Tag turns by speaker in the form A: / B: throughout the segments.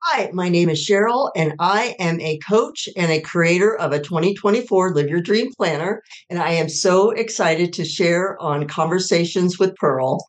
A: Hi, my name is Cheryl, and I am a coach and a creator of a 2024 Live Your Dream Planner. And I am so excited to share on Conversations with Pearl.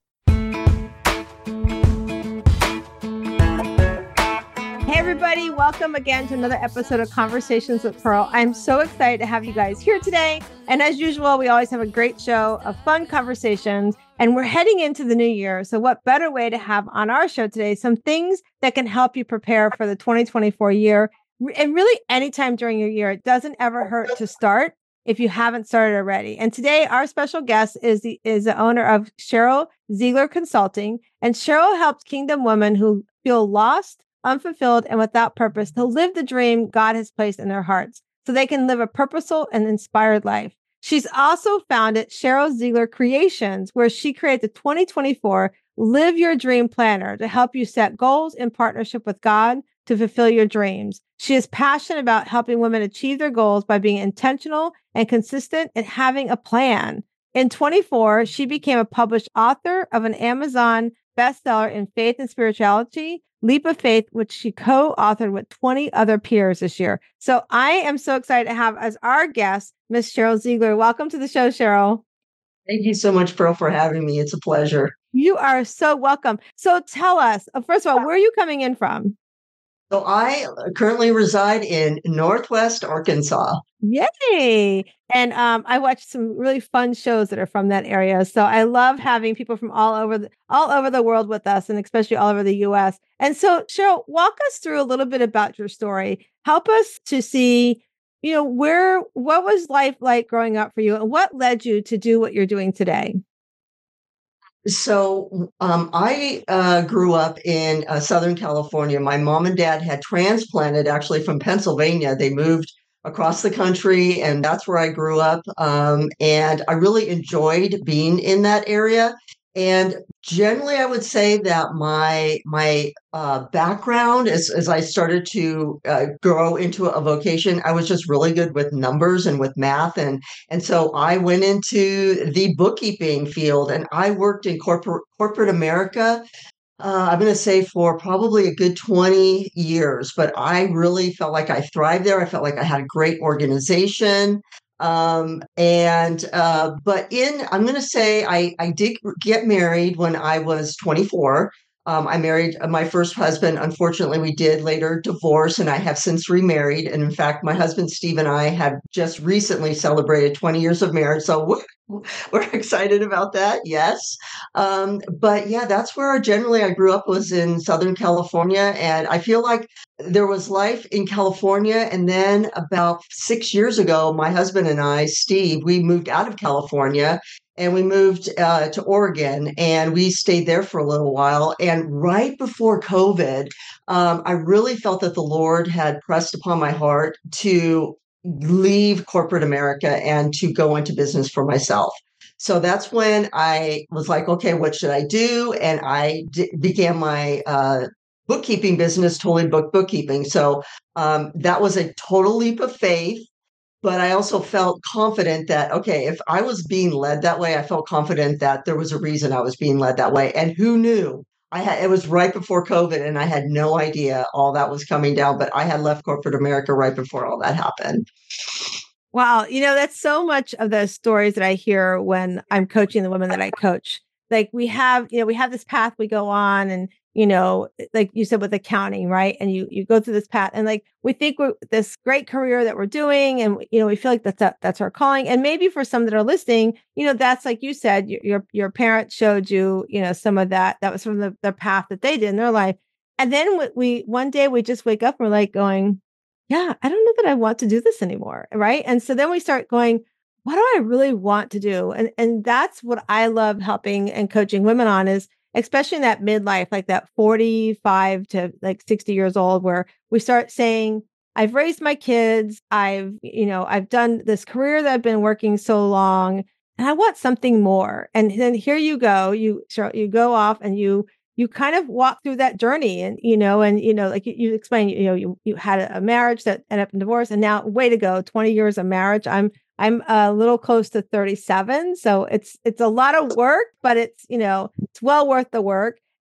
B: Hey, everybody, welcome again to another episode of Conversations with Pearl. I'm so excited to have you guys here today. And as usual, we always have a great show of fun conversations, and we're heading into the new year. So what better way to have on our show today some things that can help you prepare for the 2024 year. And really, anytime during your year, it doesn't ever hurt to start if you haven't started already. And today, our special guest is the owner of Cheryl Ziegler Consulting. And Cheryl helps Kingdom women who feel lost, unfulfilled, and without purpose to live the dream God has placed in their hearts so they can live a purposeful and inspired life. She's also founded Cheryl Ziegler Creations, where she created the 2024 Live Your Dream Planner to help you set goals in partnership with God to fulfill your dreams. She is passionate about helping women achieve their goals by being intentional and consistent and having a plan. In 24, she became a published author of an Amazon bestseller in faith and spirituality, Leap of Faith, which she co-authored with 20 other peers this year. So I am so excited to have as our guest, Miss Cheryl Ziegler. Welcome to the show, Cheryl.
A: Thank you so much, Pearl, for having me. It's a pleasure.
B: You are so welcome. So tell us, first of all, where are you coming in from?
A: So I currently reside in Northwest Arkansas.
B: Yay. And I watched some really fun shows that are from that area. So I love having people from all over the world with us, and especially all over the US. And so Cheryl, walk us through a little bit about your story. Help us to see, what was life like growing up for you, and what led you to do what you're doing today?
A: I grew up in Southern California. My mom and dad had transplanted actually from Pennsylvania. They moved across the country, and that's where I grew up. And I really enjoyed being in that area. And generally, I would say that my background, as I started to grow into a vocation, I was just really good with numbers and with math, and so I went into the bookkeeping field, and I worked in corporate America. I'm going to say for probably a good 20 years, but I really felt like I thrived there. I felt like I had a great organization. I'm going to say I did get married when I was 24. I married my first husband. Unfortunately, we did later divorce, and I have since remarried. And in fact, my husband, Steve, and I have just recently celebrated 20 years of marriage. So we're excited about that. Yes. But yeah, that's where generally I grew up, was in Southern California. And I feel like there was life in California. And then about 6 years ago, my husband and I, Steve, we moved out of California and we moved to Oregon, and we stayed there for a little while. And right before COVID, I really felt that the Lord had pressed upon my heart to leave corporate America and to go into business for myself. So that's when I was like, okay, what should I do? And began my bookkeeping business, totally bookkeeping. So that was a total leap of faith. But I also felt confident that, okay, if I was being led that way, I felt confident that there was a reason I was being led that way. And who knew? It was right before COVID, and I had no idea all that was coming down, but I had left corporate America right before all that happened.
B: Wow. That's so much of the stories that I hear when I'm coaching the women that I coach. Like we have this path we go on, and, like you said with accounting, right? And you go through this path, and like, we think we're this great career that we're doing. And, we feel like that's our calling. And maybe for some that are listening, that's like you said, your parents showed you, some of that was from the path that they did in their life. And then one day we just wake up and we're like going, yeah, I don't know that I want to do this anymore. Right. And so then we start going, what do I really want to do? And that's what I love helping and coaching women on, is especially in that midlife, like that 45 to like 60 years old, where we start saying, I've raised my kids. I've done this career that I've been working so long, and I want something more. And then here you go, you go off and you kind of walk through that journey, and, like you explained, you had a marriage that ended up in divorce, and now, way to go, 20 years of marriage. I'm a little close to 37. So it's a lot of work, but it's well worth the work.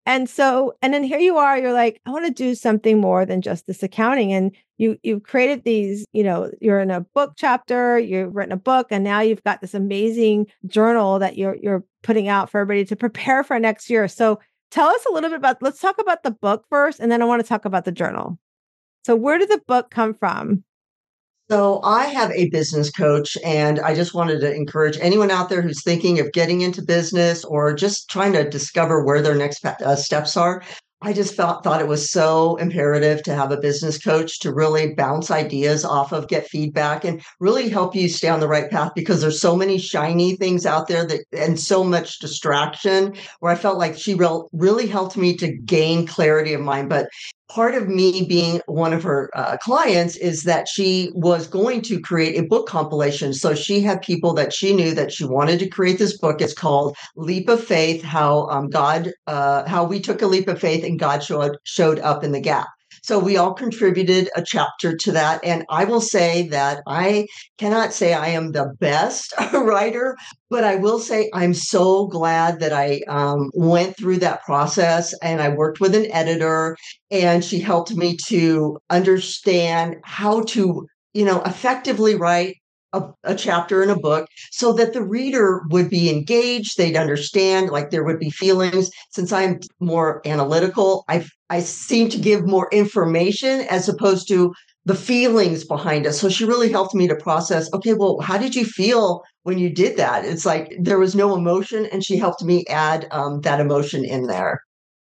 B: And then here you are, you're like, I want to do something more than just this accounting. And you've created these, you're in a book chapter, you've written a book, and now you've got this amazing journal that you're putting out for everybody to prepare for next year. So tell us a little bit let's talk about the book first, and then I want to talk about the journal. So where did the book come from?
A: So I have a business coach, and I just wanted to encourage anyone out there who's thinking of getting into business or just trying to discover where their next steps are. I just thought it was so imperative to have a business coach to really bounce ideas off of, get feedback, and really help you stay on the right path, because there's so many shiny things out there and so much distraction, where I felt like she really helped me to gain clarity of mind. But part of me being one of her clients is that she was going to create a book compilation. So she had people that she knew that she wanted to create this book. It's called Leap of Faith: How we took a leap of faith and God showed up in the gap. So we all contributed a chapter to that. And I will say that I cannot say I am the best writer, but I will say I'm so glad that I went through that process, and I worked with an editor, and she helped me to understand how to, effectively write a chapter in a book so that the reader would be engaged, they'd understand, like there would be feelings. Since I'm more analytical, I seem to give more information as opposed to the feelings behind it. So she really helped me to process, okay, well, how did you feel when you did that? It's like there was no emotion, and she helped me add that emotion in there.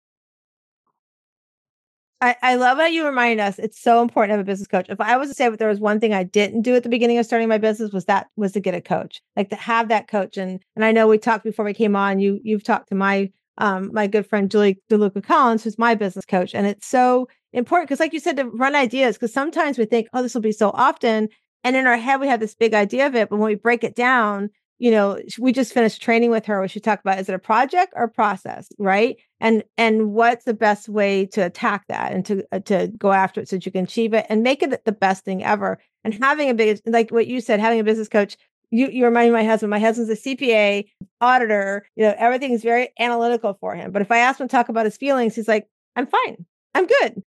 B: I love how you remind us it's so important to have a business coach. If I was to say if there was one thing I didn't do at the beginning of starting my business was to get a coach, like to have that coach. And I know we talked before we came on, you've talked to my my good friend Julie DeLuca Collins, who's my business coach. And it's so important because, like you said, to run ideas, because sometimes we think, oh, this will be so often. And in our head, we have this big idea of it. But when we break it down, we just finished training with her where she talked about, is it a project or a process, right? And what's the best way to attack that and to go after it so that you can achieve it and make it the best thing ever. And having a big, like what you said, having a business coach, you reminded my husband. My husband's a CPA auditor. Everything is very analytical for him. But if I ask him to talk about his feelings, he's like, I'm fine. I'm good.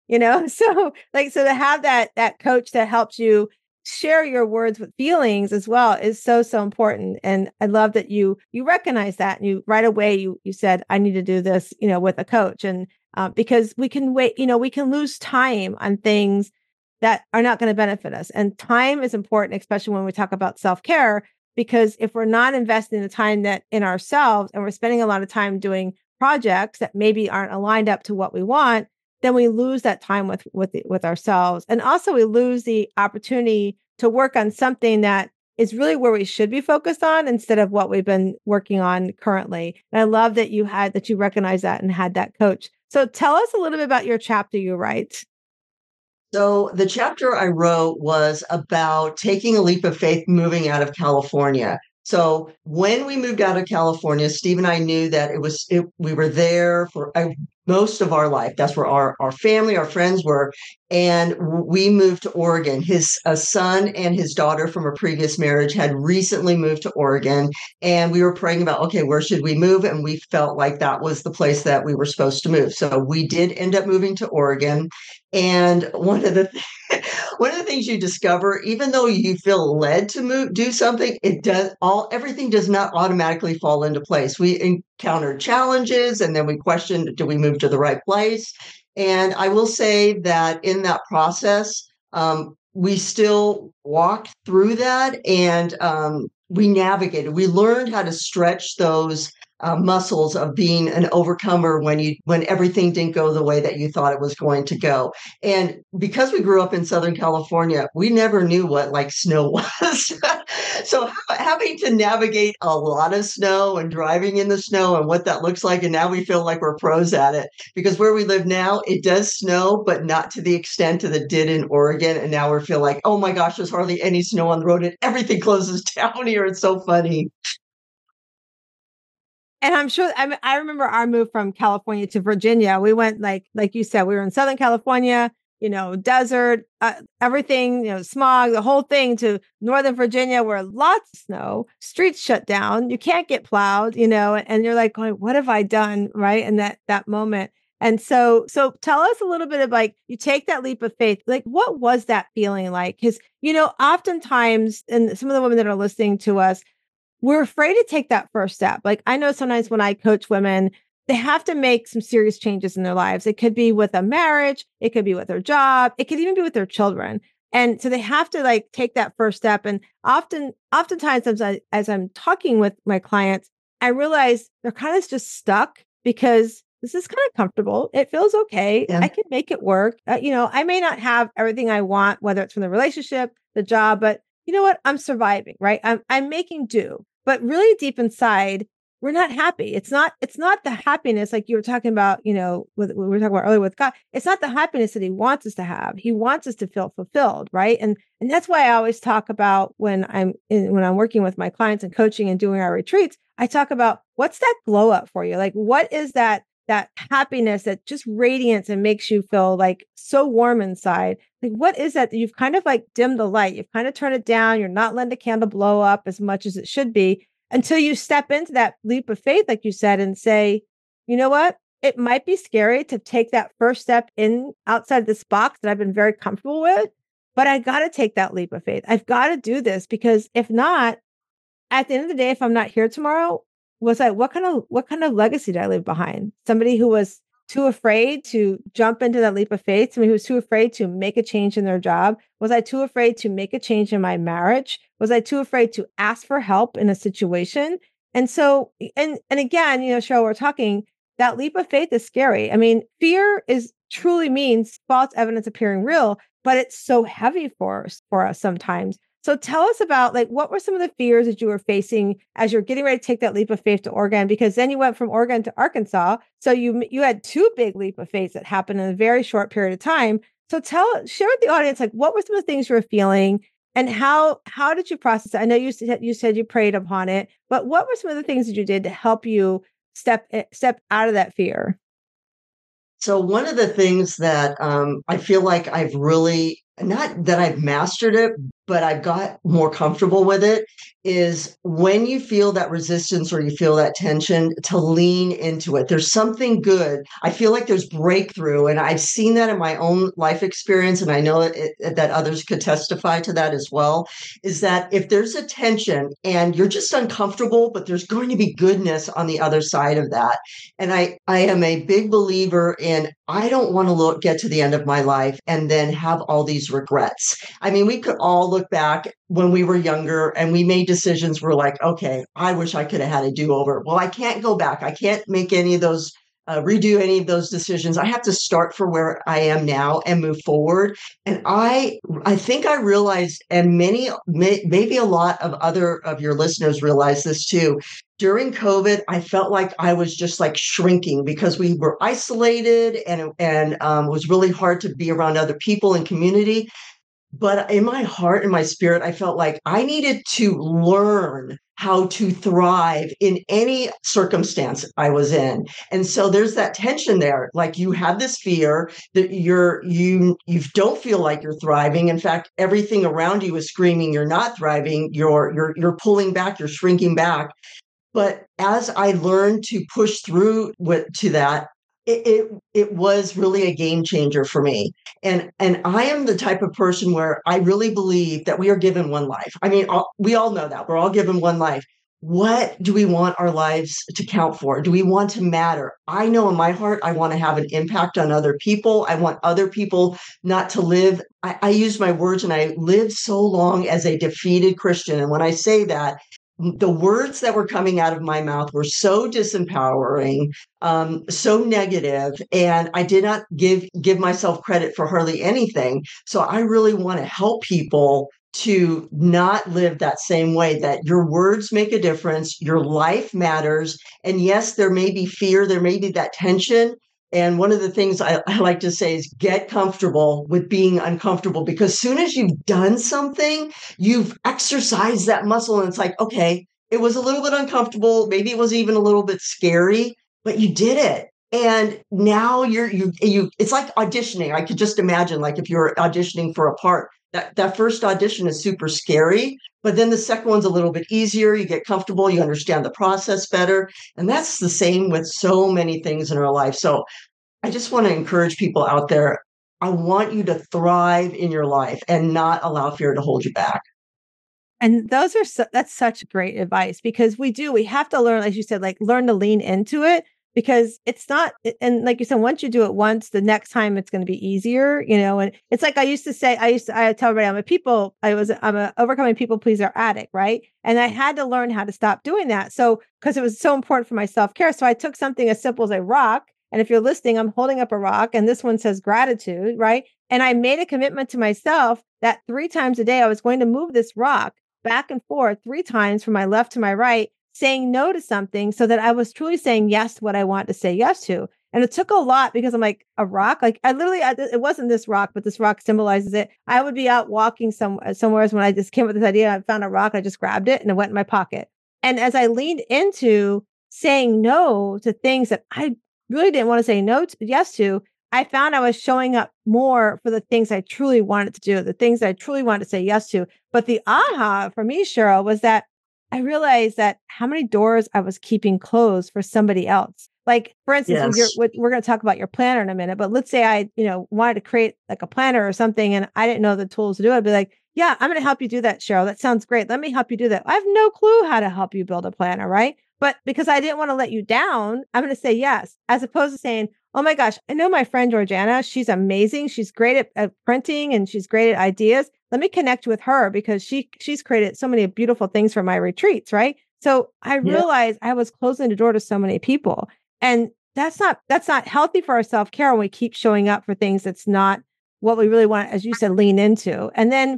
B: So to have that coach that helps you share your words with feelings as well is so, so important. And I love that you recognize that, and you right away, you said, I need to do this, with a coach. And because we can wait, we can lose time on things that are not going to benefit us. And time is important, especially when we talk about self-care, because if we're not investing the time that in ourselves, and we're spending a lot of time doing projects that maybe aren't aligned up to what we want, then we lose that time with ourselves. And also we lose the opportunity to work on something that is really where we should be focused on instead of what we've been working on currently. And I love that you recognize that and had that coach. So tell us a little bit about your chapter you write.
A: So the chapter I wrote was about taking a leap of faith, moving out of California. So when we moved out of California, Steve and I knew that we were there for most of our life. That's where our family, our friends were. And we moved to Oregon. His son and his daughter from a previous marriage had recently moved to Oregon. And we were praying about, okay, where should we move? And we felt like that was the place that we were supposed to move. So we did end up moving to Oregon. And one of the things you discover, even though you feel led to do something, everything does not automatically fall into place. We encountered challenges, and then we questioned, do we move to the right place? And I will say that in that process, we still walked through that, and we navigated. We learned how to stretch those muscles of being an overcomer when everything didn't go the way that you thought it was going to go. And because we grew up in Southern California, we never knew what like snow was. So having to navigate a lot of snow and driving in the snow and what that looks like, and now we feel like we're pros at it, because where we live now, it does snow, but not to the extent that it did in Oregon. And now we feel like, oh my gosh, there's hardly any snow on the road and everything closes down here. It's so funny.
B: And I'm sure, I remember our move from California to Virginia. We went like you said, we were in Southern California, desert, everything, smog, the whole thing, to Northern Virginia where lots of snow, streets shut down, you can't get plowed, and you're like going, what have I done? Right. And that moment. And so tell us a little bit of like, you take that leap of faith, like what was that feeling like? Because, oftentimes, and some of the women that are listening to us, we're afraid to take that first step. Like I know sometimes when I coach women, they have to make some serious changes in their lives. It could be with a marriage, it could be with their job, it could even be with their children. And so they have to like take that first step. And oftentimes as I'm talking with my clients, I realize they're kind of just stuck because this is kind of comfortable. It feels okay.
A: Yeah.
B: I can make it work. I may not have everything I want, whether it's from the relationship, the job, but you know what? I'm surviving, right? I'm making do. But really deep inside, we're not happy. It's not the happiness like you were talking about, with we were talking about earlier with God. It's not the happiness that he wants us to have. He wants us to feel fulfilled, right? And that's why I always talk about when I'm working with my clients and coaching and doing our retreats, I talk about what's that glow up for you? Like what is that happiness that just radiates and makes you feel like so warm inside? Like what is that you've kind of like dimmed the light? You've kind of turned it down. You're not letting the candle blow up as much as it should be, until you step into that leap of faith, like you said, and say, you know what? It might be scary to take that first step in outside this box that I've been very comfortable with, but I got to take that leap of faith. I've got to do this because if not, at the end of the day, if I'm not here tomorrow, what kind of legacy did I leave behind? Somebody who was too afraid to jump into that leap of faith, somebody who was too afraid to make a change in their job? Was I too afraid to make a change in my marriage? Was I too afraid to ask for help in a situation? And so, and again, Cheryl, we're talking, that leap of faith is scary. I mean, fear truly means false evidence appearing real, but it's so heavy for us sometimes. So tell us about like, what were some of the fears that you were facing as you're getting ready to take that leap of faith to Oregon? Because then you went from Oregon to Arkansas. So you had two big leap of faith that happened in a very short period of time. So share with the audience, like what were some of the things you were feeling and how did you process it? I know you said you prayed upon it, but what were some of the things that you did to help you step out of that fear?
A: So one of the things that I feel like I've really, not that I've mastered it, but I've got more comfortable with it, is when you feel that resistance or you feel that tension, to lean into it. There's something good. I feel like there's breakthrough, and I've seen that in my own life experience, and I know that others could testify to that as well, is that if there's a tension and you're just uncomfortable, but there's going to be goodness on the other side of that. And I am a big believer in, I don't want to get to the end of my life and then have all these regrets. I mean, we could all look back when we were younger and we made decisions. We're like, okay, I wish I could have had a do-over. Well, I can't go back. I can't make any of those, redo any of those decisions. I have to start from where I am now and move forward. And I think I realized, and maybe a lot of other of your listeners realize this too. During COVID, I felt like I was just like shrinking because we were isolated and it was really hard to be around other people and community. But in my heart and my spirit, I felt like I needed to learn how to thrive in any circumstance I was in. And so there's that tension there. Like you have this fear that you don't feel like you're thriving. In fact, everything around you is screaming you're not thriving. You're pulling back, you're shrinking back. But as I learned to push through to that, it was really a game changer for me. And I am the type of person where I really believe that we are given one life. I mean, we all know that we're all given one life. What do we want our lives to count for? Do we want to matter? I know in my heart, I want to have an impact on other people. I want other people not to live. I use my words, and I lived so long as a defeated Christian. And when I say that, the words that were coming out of my mouth were so disempowering, so negative, and I did not give myself credit for hardly anything. So I really want to help people to not live that same way, that your words make a difference, your life matters. And yes, there may be fear, there may be that tension. And one of the things I like to say is get comfortable with being uncomfortable, because soon as you've done something, you've exercised that muscle, and it's like, okay, it was a little bit uncomfortable. Maybe it was even a little bit scary, but you did it. And now it's like auditioning. I could just imagine, like if you're auditioning for a part, that first audition is super scary, but then the second one's a little bit easier. You get comfortable, you understand the process better. And that's the same with so many things in our life. So I just want to encourage people out there. I want you to thrive in your life and not allow fear to hold you back.
B: And those are that's such great advice because we have to learn, as you said, like learn to lean into it because it's not, and like you said, once you do it once, the next time it's going to be easier, and it's like I used to say, I tell everybody I'm a overcoming people pleaser addict, right? And I had to learn how to stop doing that. So, because it was so important for my self-care. So I took something as simple as a rock. And if you're listening, I'm holding up a rock and this one says gratitude, right? And I made a commitment to myself that 3 times a day I was going to move this rock back and forth 3 times from my left to my right, saying no to something so that I was truly saying yes to what I want to say yes to. And it took a lot because I'm like a rock. Like it wasn't this rock, but this rock symbolizes it. I would be out walking somewhere when I just came up with this idea. I found a rock. I just grabbed it and it went in my pocket. And as I leaned into saying no to things that I really didn't want to say yes to, I found I was showing up more for the things I truly wanted to do, the things I truly wanted to say yes to. But the aha for me, Cheryl, was that I realized that how many doors I was keeping closed for somebody else. Like, for instance,
A: Yes.
B: we're going to talk about your planner in a minute, but let's say I, wanted to create like a planner or something and I didn't know the tools to do it. I'd be like, yeah, I'm going to help you do that, Cheryl. That sounds great. Let me help you do that. I have no clue how to help you build a planner, right? But because I didn't want to let you down, I'm going to say yes, as opposed to saying, oh my gosh, I know my friend Georgiana. She's amazing. She's great at printing and she's great at ideas. Let me connect with her because she's created so many beautiful things for my retreats, right? So I
A: Yeah.
B: realized I was closing the door to so many people. And that's not healthy for our self-care when we keep showing up for things that's not what we really want, as you said, lean into. And then,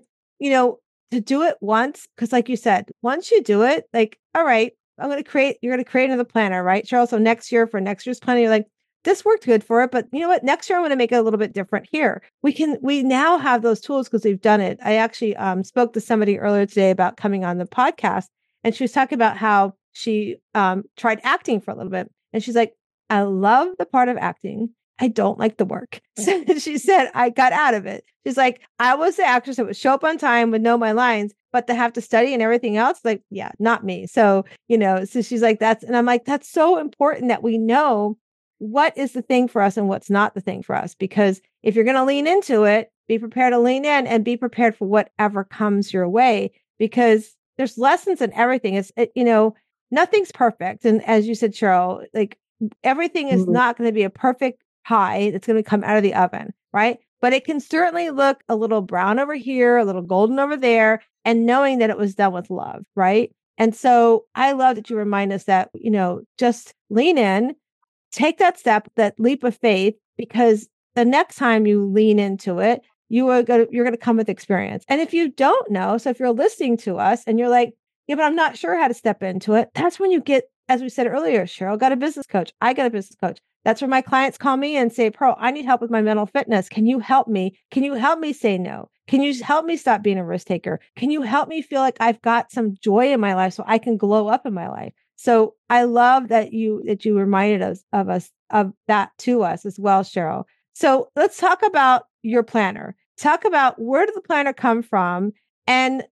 B: to do it once, because like you said, once you do it, like, all right, you're going to create another planner, right, Cheryl? So next year for next year's planner, you're like, this worked good for it, but you know what? Next year, I'm going to make it a little bit different here. We now have those tools because we've done it. I actually spoke to somebody earlier today about coming on the podcast, and she was talking about how she tried acting for a little bit. And she's like, I love the part of acting. I don't like the work. So she said, I got out of it. She's like, I was the actress that would show up on time, would know my lines, but to have to study and everything else, like, yeah, not me. So, so she's like, and I'm like, that's so important that we know what is the thing for us and what's not the thing for us. Because if you're going to lean into it, be prepared to lean in and be prepared for whatever comes your way, because there's lessons in everything. Nothing's perfect. And as you said, Cheryl, like everything is
A: Mhm.
B: not going to be a perfect pie that's going to come out of the oven, right? But it can certainly look a little brown over here, a little golden over there, and knowing that it was done with love, right? And so I love that you remind us that, just lean in, take that step, that leap of faith, because the next time you lean into it, you're going to come with experience. And if you don't know, so if you're listening to us and you're like, yeah, but I'm not sure how to step into it, that's when you get, as we said earlier, Cheryl got a business coach. I got a business coach. That's where my clients call me and say, Pearl, I need help with my mental fitness. Can you help me? Can you help me say no? Can you help me stop being a risk taker? Can you help me feel like I've got some joy in my life so I can glow up in my life? So I love that you reminded us of that to us as well, Cheryl. So let's talk about your planner. Talk about where did the planner come from, and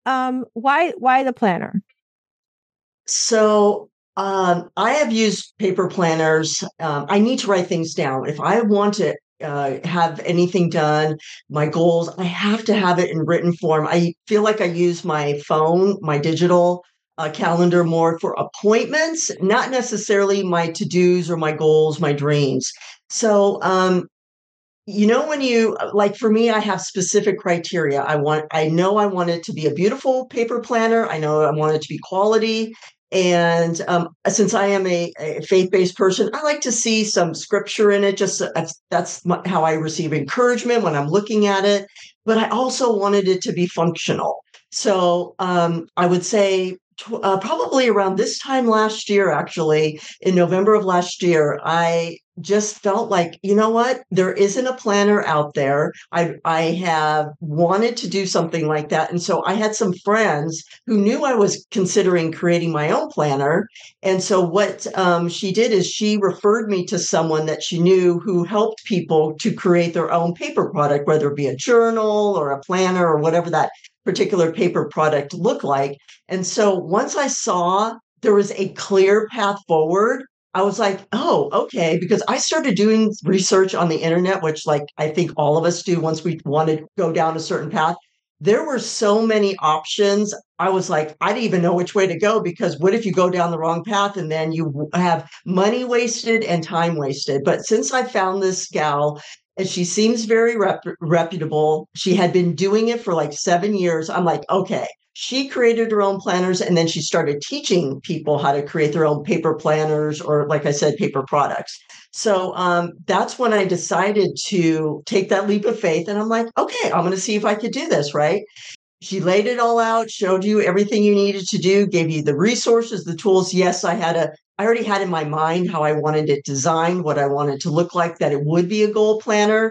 B: why the planner?
A: So I have used paper planners. I need to write things down. If I want to have anything done, my goals, I have to have it in written form. I feel like I use my phone, my digital calendar more for appointments, not necessarily my to dos or my goals, my dreams. So, when you like for me, I have specific criteria. I know I want it to be a beautiful paper planner. I know I want it to be quality. And since I am a faith-based person, I like to see some scripture in it. Just how I receive encouragement when I'm looking at it. But I also wanted it to be functional. So I would say probably around this time last year, actually, in November of last year, I just felt like, you know what? There isn't a planner out there. I have wanted to do something like that. And so I had some friends who knew I was considering creating my own planner. And so what she did is she referred me to someone that she knew who helped people to create their own paper product, whether it be a journal or a planner or whatever that particular paper product looked like. And so once I saw there was a clear path forward, I was like, oh, okay. Because I started doing research on the internet, which like I think all of us do once we want to go down a certain path. There were so many options. I was like, I didn't even know which way to go because what if you go down the wrong path and then you have money wasted and time wasted? But since I found this gal and she seems very reputable, she had been doing it for like 7 years. I'm like, okay, she created her own planners and then she started teaching people how to create their own paper planners or, like I said, paper products. So that's when I decided to take that leap of faith. And I'm like, okay, I'm going to see if I could do this, right? She laid it all out, showed you everything you needed to do, gave you the resources, the tools. Yes, I already had in my mind how I wanted it designed, what I wanted to look like, that it would be a goal planner.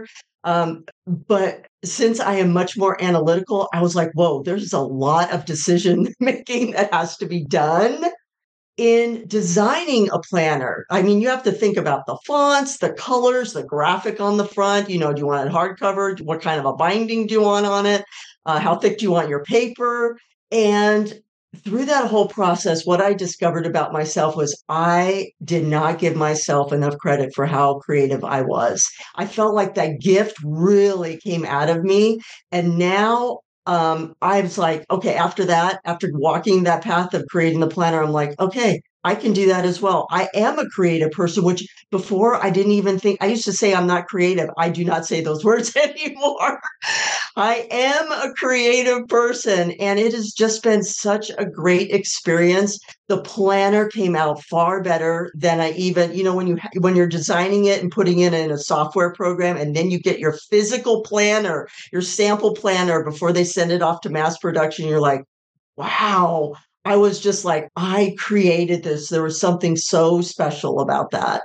A: But since I am much more analytical, I was like, whoa, there's a lot of decision making that has to be done in designing a planner. I mean, you have to think about the fonts, the colors, the graphic on the front. You know, do you want it hardcover? What kind of a binding do you want on it? How thick do you want your paper? And through that whole process, what I discovered about myself was I did not give myself enough credit for how creative I was. I felt like that gift really came out of me. And now I was like, okay, after that, after walking that path of creating the planner, I'm like, okay, I can do that as well. I am a creative person, which before I didn't even think, I used to say I'm not creative. I do not say those words anymore. I am a creative person, and it has just been such a great experience. The planner came out far better than I even, when you're designing it and putting it in a software program, and then you get your physical planner, your sample planner before they send it off to mass production. You're like, wow. I was just like, I created this. There was something so special about that.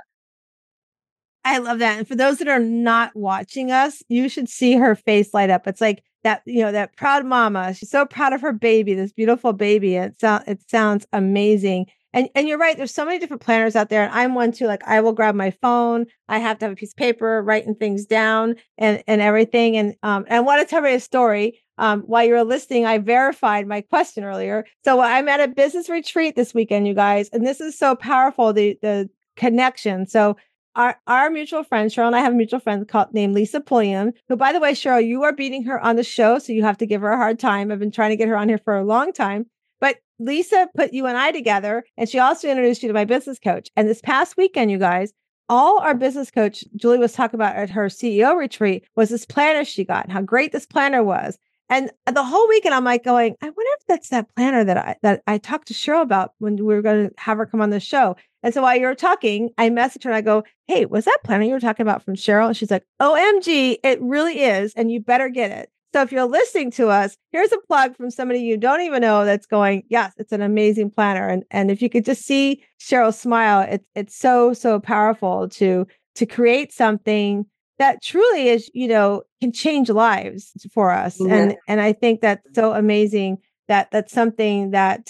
B: I love that. And for those that are not watching us, you should see her face light up. It's like that, that proud mama. She's so proud of her baby, this beautiful baby. It sounds amazing. And you're right. There's so many different planners out there. And I'm one too. Like I will grab my phone. I have to have a piece of paper, writing things down and everything. And I want to tell you a story. While you were listening, I verified my question earlier. So I'm at a business retreat this weekend, you guys, and this is so powerful. The connection. So our mutual friend, Cheryl and I have a mutual friend named Lisa Pulliam, who, by the way, Cheryl, you are beating her on the show. So you have to give her a hard time. I've been trying to get her on here for a long time. But Lisa put you and I together, and she also introduced you to my business coach. And this past weekend, you guys, all our business coach, Julie, was talking about at her CEO retreat was this planner she got and how great this planner was. And the whole weekend, I'm like going, I wonder if that's that planner that I talked to Cheryl about when we were going to have her come on the show. And so while you were talking, I messaged her and I go, hey, was that planner you were talking about from Cheryl? And she's like, OMG, it really is. And you better get it. So if you're listening to us, here's a plug from somebody you don't even know that's going, yes, it's an amazing planner. And if you could just see Cheryl smile, it's so, so powerful to create something that truly is, can change lives for us.
A: Yeah.
B: And I think that's so amazing that that's something that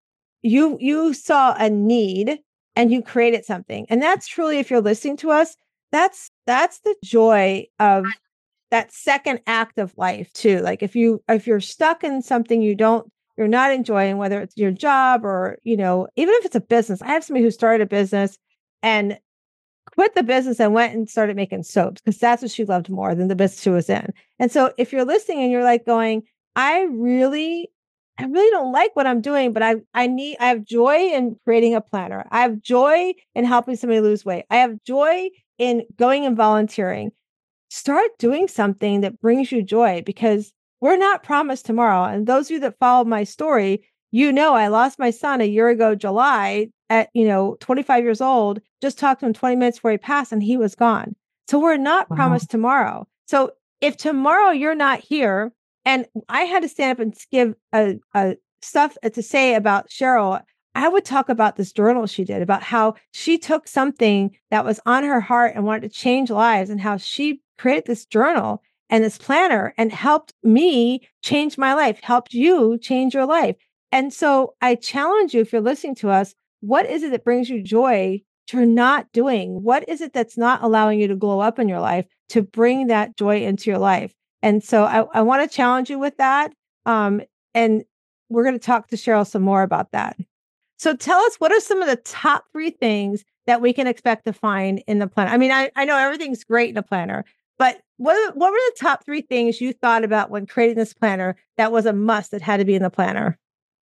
B: you saw a need and you created something. And that's truly, if you're listening to us, that's the joy of that second act of life too. Like if you're stuck in something you're not enjoying, whether it's your job or, even if it's a business. I have somebody who started a business and quit the business and went and started making soaps because that's what she loved more than the business she was in. And so if you're listening and you're like going, I really don't like what I'm doing, but I have joy in creating a planner. I have joy in helping somebody lose weight. I have joy in going and volunteering. Start doing something that brings you joy because we're not promised tomorrow. And those of you that follow my story, I lost my son a year ago, July at, 25 years old, just talked to him 20 minutes before he passed and he was gone. So we're not promised tomorrow. So if tomorrow you're not here, and I had to stand up and give a stuff to say about Cheryl, I would talk about this journal she did, about how she took something that was on her heart and wanted to change lives and how she created this journal and this planner and helped me change my life, helped you change your life. And so I challenge you, if you're listening to us, what is it that brings you joy you're not doing? What is it that's not allowing you to glow up in your life to bring that joy into your life? And so I want to challenge you with that. And we're going to talk to Cheryl some more about that. So tell us, what are some of the top 3 things that we can expect to find in the planner? I mean, I know everything's great in a planner, but what were the top 3 things you thought about when creating this planner that was a must that had to be in the planner?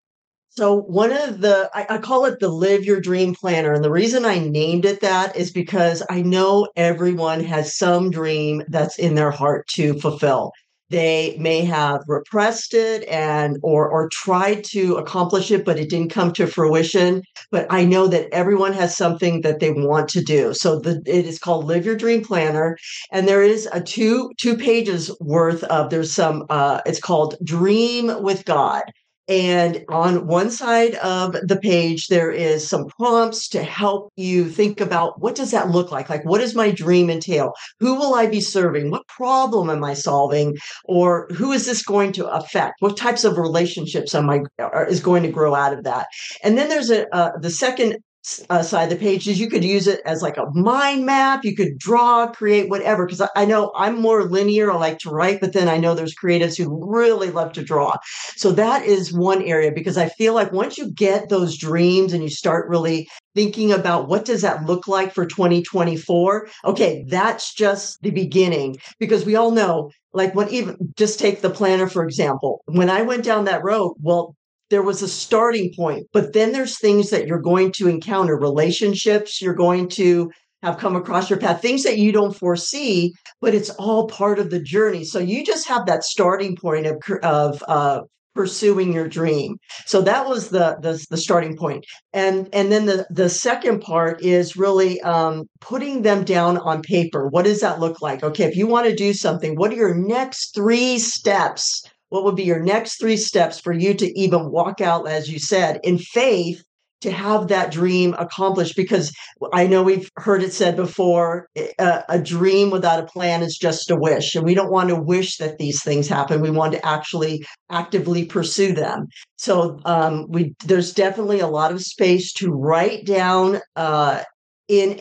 A: So one of I call it the Live Your Dream Planner. And the reason I named it that is because I know everyone has some dream that's in their heart to fulfill. They may have repressed it and or tried to accomplish it, but it didn't come to fruition. But I know that everyone has something that they want to do. So it is called Live Your Dream Planner. And there is a two pages worth of there's some it's called Dream with God. And on one side of the page, there is some prompts to help you think about what does that look like? Like, what does my dream entail? Who will I be serving? What problem am I solving? Or who is this going to affect? What types of relationships is going to grow out of that? And then there's the second side of the page is you could use it as like a mind map. You could draw, create, whatever. Because I know I'm more linear. I like to write, but then I know there's creatives who really love to draw. So that is one area because I feel like once you get those dreams and you start really thinking about what does that look like for 2024, okay, that's just the beginning. Because we all know, like when even just take the planner, for example, when I went down that road, well, there was a starting point, but then there's things that you're going to encounter, relationships you're going to have come across your path, things that you don't foresee, but it's all part of the journey. So you just have that starting point of pursuing your dream. So that was the starting point. And then the second part is really putting them down on paper. What does that look like? Okay, if you want to do something, what are your next 3 steps? What would be your next 3 steps for you to even walk out, as you said, in faith to have that dream accomplished? Because I know we've heard it said before, a dream without a plan is just a wish. And we don't want to wish that these things happen. We want to actually actively pursue them. So there's definitely a lot of space to write down in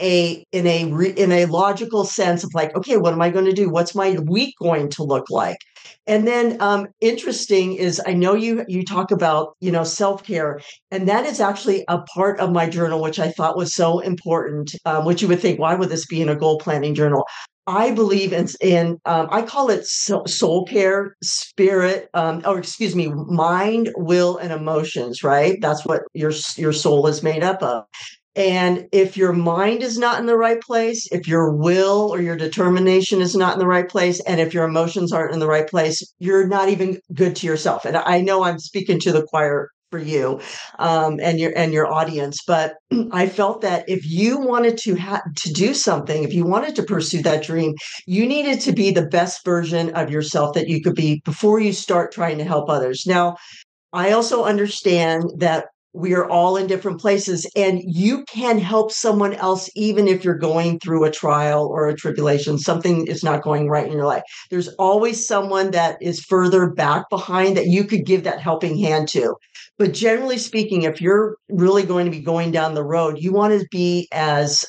A: a logical sense of like, okay, what am I going to do? What's my week going to look like? And then interesting is I know you talk about, self-care, and that is actually a part of my journal, which I thought was so important, which you would think, why would this be in a goal planning journal? I believe in I call it soul care, spirit, or excuse me, mind, will, and emotions, right? That's what your soul is made up of. And if your mind is not in the right place, if your will or your determination is not in the right place, and if your emotions aren't in the right place, you're not even good to yourself. And I know I'm speaking to the choir for you and your audience, but I felt that if you wanted to do something, if you wanted to pursue that dream, you needed to be the best version of yourself that you could be before you start trying to help others. Now, I also understand that we are all in different places and you can help someone else even if you're going through a trial or a tribulation, something is not going right in your life. There's always someone that is further back behind that you could give that helping hand to. But generally speaking, if you're really going to be going down the road, you want to be as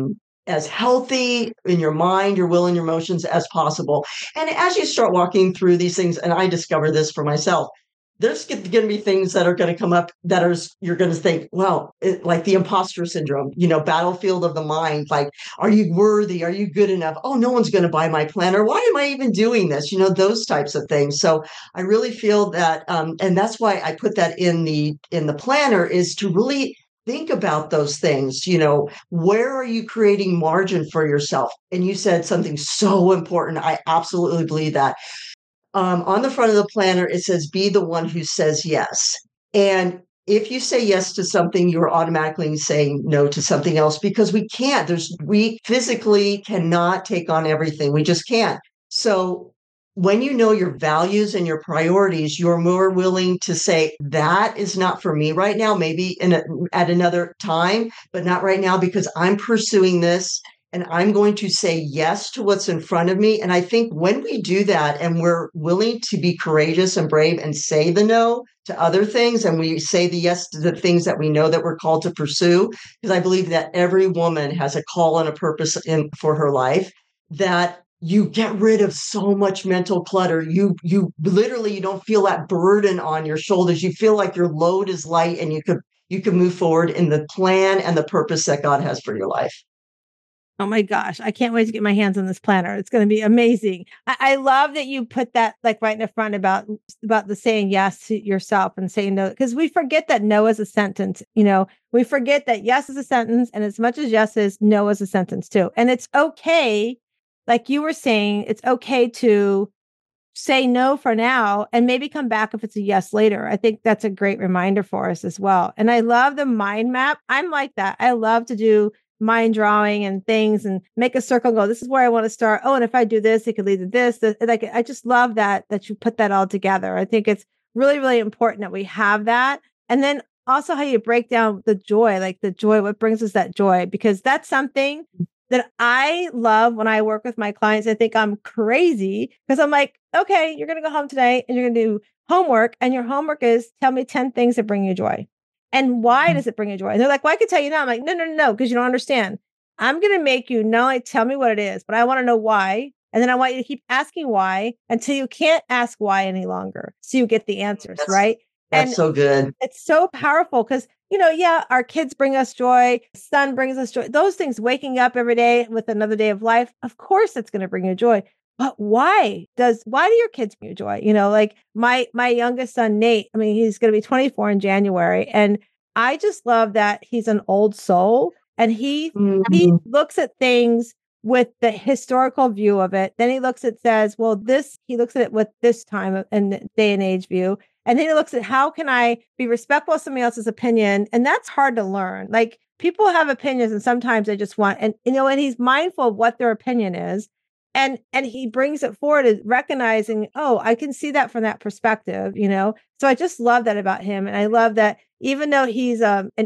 A: healthy in your mind, your will, and your emotions as possible. And as you start walking through these things, and I discover this for myself, there's going to be things that are going to come up you're going to think, well, like the imposter syndrome, battlefield of the mind. Like, are you worthy? Are you good enough? Oh, no one's going to buy my planner. Why am I even doing this? Those types of things. So I really feel that, and that's why I put that in the planner, is to really think about those things. Where are you creating margin for yourself? And you said something so important. I absolutely believe that. On the front of the planner, it says, be the one who says yes. And if you say yes to something, you're automatically saying no to something else because we can't. We physically cannot take on everything. We just can't. So when you know your values and your priorities, you're more willing to say, that is not for me right now, maybe at another time, but not right now because I'm pursuing this. And I'm going to say yes to what's in front of me. And I think when we do that and we're willing to be courageous and brave and say the no to other things, and we say the yes to the things that we know that we're called to pursue, because I believe that every woman has a call and a purpose for her life, that you get rid of so much mental clutter. You literally, you don't feel that burden on your shoulders. You feel like your load is light and you could you can move forward in the plan and the purpose that God has for your life.
B: Oh my gosh, I can't wait to get my hands on this planner. It's going to be amazing. I love that you put that like right in the front about the saying yes to yourself and saying no, because we forget that no is a sentence. We forget that yes is a sentence, and as much as yes is, no is a sentence too. And it's okay, like you were saying, it's okay to say no for now and maybe come back if it's a yes later. I think that's a great reminder for us as well. And I love the mind map. I'm like that. I love to do mind drawing and things and make a circle and go, this is where I want to start. Oh, and if I do this, it could lead to this. Like, I just love that you put that all together. I think it's really, really important that we have that. And then also how you break down the joy, like the joy, what brings us that joy, because that's something that I love when I work with my clients. I think I'm crazy because I'm like, okay, you're going to go home today and you're going to do homework. And your homework is tell me 10 things that bring you joy. And why does it bring you joy? And they're like, well, I can tell you now. I'm like, no, because you don't understand. I'm going to make you not only tell me what it is, but I want to know why. And then I want you to keep asking why until you can't ask why any longer. So you get the answers, right?
A: That's so good.
B: It's so powerful because, yeah, our kids bring us joy. Sun brings us joy. Those things, waking up every day with another day of life, of course, it's going to bring you joy. But why do your kids bring you joy? Like my youngest son, Nate, I mean, he's going to be 24 in January. And I just love that he's an old soul and he looks at things with the historical view of it. Then he looks at he looks at it with this time and day and age view. And then he looks at how can I be respectful of somebody else's opinion? And that's hard to learn. Like people have opinions and sometimes they just want, and he's mindful of what their opinion is. And he brings it forward as recognizing, oh, I can see that from that perspective, So I just love that about him. And I love that even though he's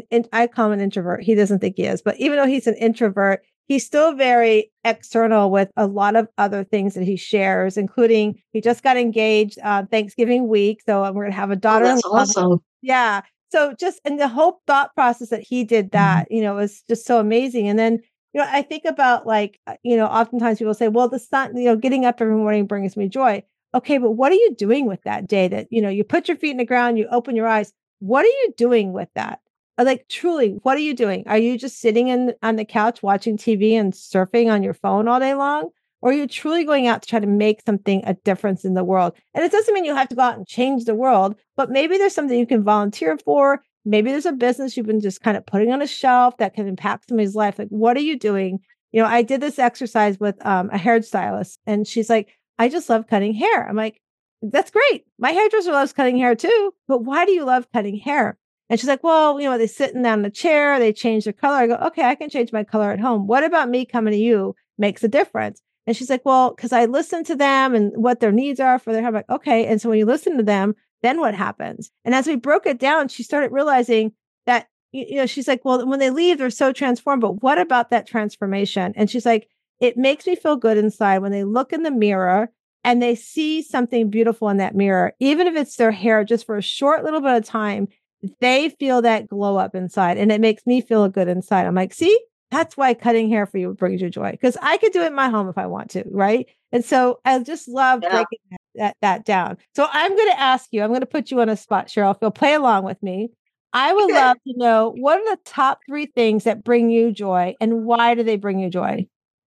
B: I call him an introvert, he doesn't think he is, but even though he's an introvert, he's still very external with a lot of other things that he shares, including he just got engaged Thanksgiving week. So we're going to have a daughter.
A: Oh, that's awesome.
B: Yeah. So just in the whole thought process that he did that, was just so amazing. And then, I think about like, oftentimes people say, well, the sun, getting up every morning brings me joy. Okay. But what are you doing with that day that, you put your feet in the ground, you open your eyes. What are you doing with that? Like truly, what are you doing? Are you just sitting on the couch watching TV and surfing on your phone all day long? Or are you truly going out to try to make something a difference in the world? And it doesn't mean you have to go out and change the world, but maybe there's something you can volunteer for. Maybe there's a business you've been just kind of putting on a shelf that can impact somebody's life. Like, what are you doing? I did this exercise with a hairstylist and she's like, I just love cutting hair. I'm like, that's great. My hairdresser loves cutting hair too, but why do you love cutting hair? And she's like, well, they sitting down in the chair, they change their color. I go, okay, I can change my color at home. What about me coming to you makes a difference? And she's like, well, because I listen to them and what their needs are for their hair. I'm like, okay. And so when you listen to them, then what happens? And as we broke it down, she started realizing that, she's like, well, when they leave, they're so transformed. But what about that transformation? And she's like, it makes me feel good inside when they look in the mirror and they see something beautiful in that mirror, even if it's their hair just for a short little bit of time, they feel that glow up inside and it makes me feel good inside. I'm like, see, that's why cutting hair for you brings you joy because I could do it in my home if I want to. Right. And so I just love breaking that down. So I'm going to ask you, I'm going to put you on a spot, Cheryl, if you'll play along with me. I would love to know what are the top 3 things that bring you joy and why do they bring you joy?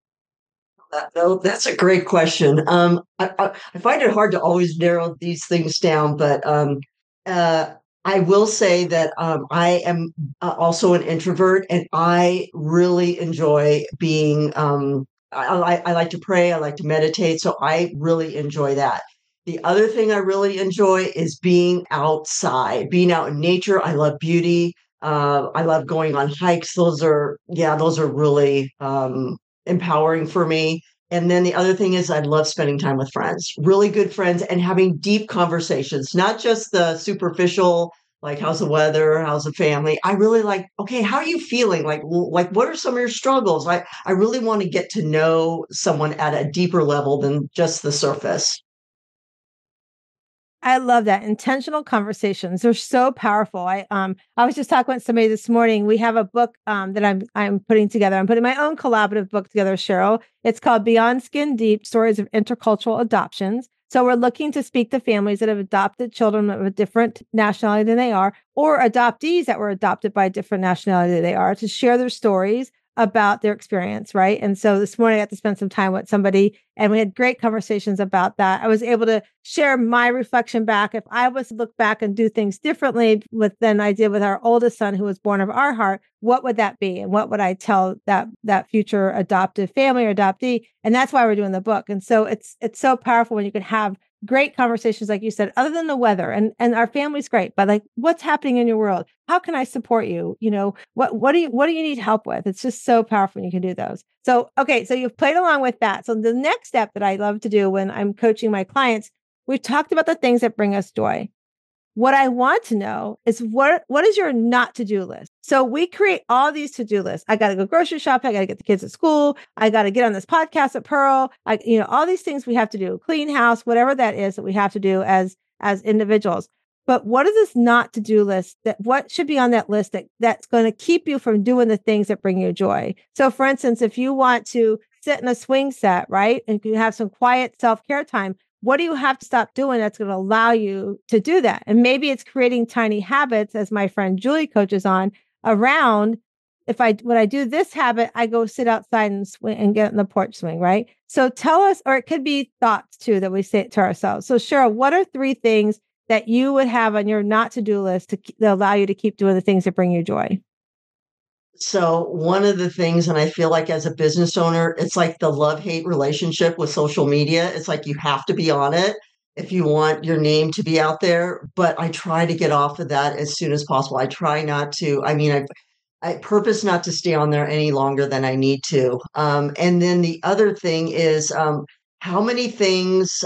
A: That's a great question. I find it hard to always narrow these things down, but I will say that I am also an introvert, and I really enjoy being. I like to pray. I like to meditate, so I really enjoy that. The other thing I really enjoy is being outside, being out in nature. I love beauty. I love going on hikes. Those are really empowering for me. And then the other thing is I love spending time with friends, really good friends, and having deep conversations, not just the superficial, like how's the weather, how's the family. I really like, okay, how are you feeling? Like what are some of your struggles? I really want to get to know someone at a deeper level than just the surface.
B: I love that. Intentional conversations. They're so powerful. I was just talking with somebody this morning. We have a book that I'm putting together. I'm putting my own collaborative book together, Cheryl. It's called Beyond Skin Deep: Stories of Intercultural Adoptions. So we're looking to speak to families that have adopted children of a different nationality than they are, or adoptees that were adopted by a different nationality than they are, to share their stories about their experience, right? And so this morning I got to spend some time with somebody and we had great conversations about that. I was able to share my reflection back. If I was to look back and do things differently than I did with our oldest son who was born of our heart, what would that be? And what would I tell that future adoptive family or adoptee? And that's why we're doing the book. And so it's so powerful when you can have great conversations, like you said, other than the weather and our family's great, but like, what's happening in your world? How can I support you? You know, what do you need help with? It's just so powerful when you can do those. So, okay. So you've played along with that. So the next step that I love to do when I'm coaching my clients, we've talked about the things that bring us joy. What I want to know is what is your not to do list? So we create all these to do lists. I got to go grocery shopping. I got to get the kids at school. I got to get on this podcast at Pearl. All these things we have to do, clean house, whatever that is that we have to do as individuals. But what is this not to do list what should be on that list that's going to keep you from doing the things that bring you joy? So for instance, if you want to sit in a swing set, right, and you have some quiet self-care time, what do you have to stop doing that's going to allow you to do that? And maybe it's creating tiny habits, as my friend Julie coaches on, around when I do this habit, I go sit outside and swing and get in the porch swing, right? So tell us, or it could be thoughts too that we say to ourselves. So Cheryl, what are 3 things that you would have on your not to do list to allow you to keep doing the things that bring you joy?
A: So one of the things, and I feel like as a business owner, it's like the love-hate relationship with social media. It's like you have to be on it if you want your name to be out there. But I try to get off of that as soon as possible. I try not to. I mean, I purpose not to stay on there any longer than I need to. And then the other thing is how many things